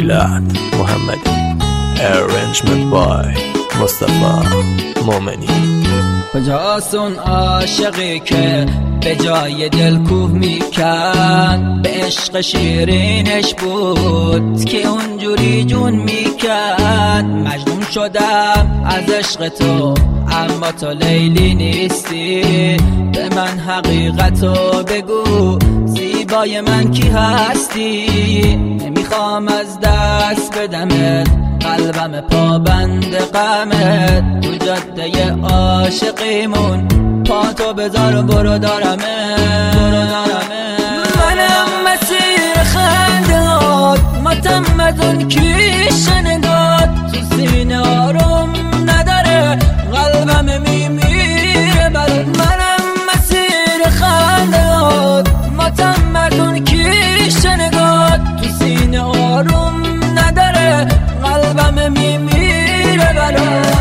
میلاد محمدی. Arrangement by مصطفی مومنی. کجاست اون عاشقی که به جای دل کوه میکرد، به عشق شیرینش بود که اونجوری جون میکرد. مجنون شدم از عشق تو اما تو لیلی نیستی، به من حقیقتو بگو زیبای من کی هستی؟ نمیخوام از دست بدمت قلبم پابند غمت، تو جاده عاشقیمون پاتو بذار و برو دارمه. منم مسیر خندهات متمدن کیش نگات، تو سینه آروم نداره قلبم میمیره برات. منم مسیر خندهات متمدن کیش نگات، تو سینه آروم نداره قلبم میمیره برات.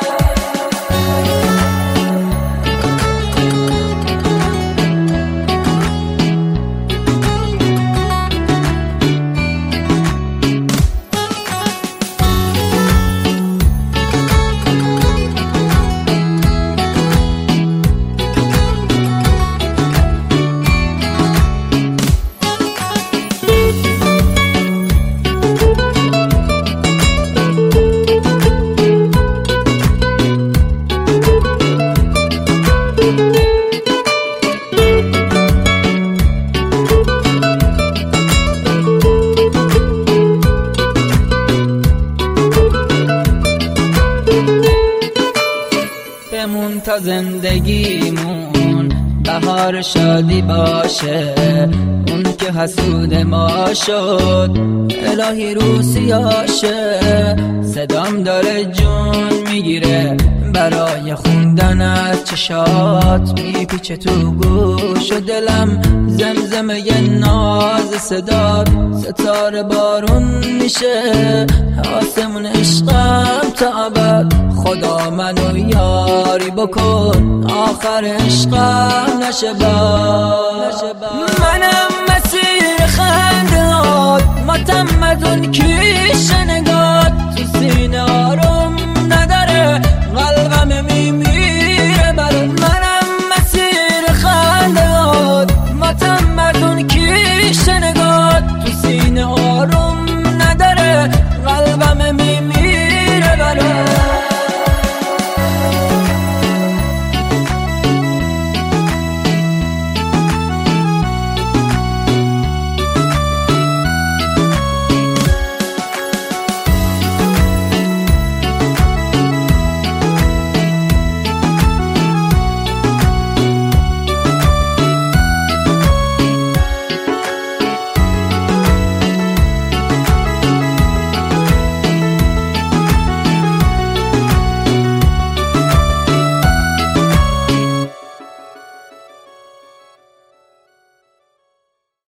بمون تا زندگیمون بهار شادی باشه، اون که حسود ما شد الهی رو سیاشه. صدام داره جون میگیره برای خوندن از چشات، میپیچه تو گوش و دلم زمزمه ناز صدات. ستاره بارون میشه آسمون عشقم تا ابد، خدا منو یاری بکن آخر عشقم نشه باد. منم مسیر خندهات متمدن کیش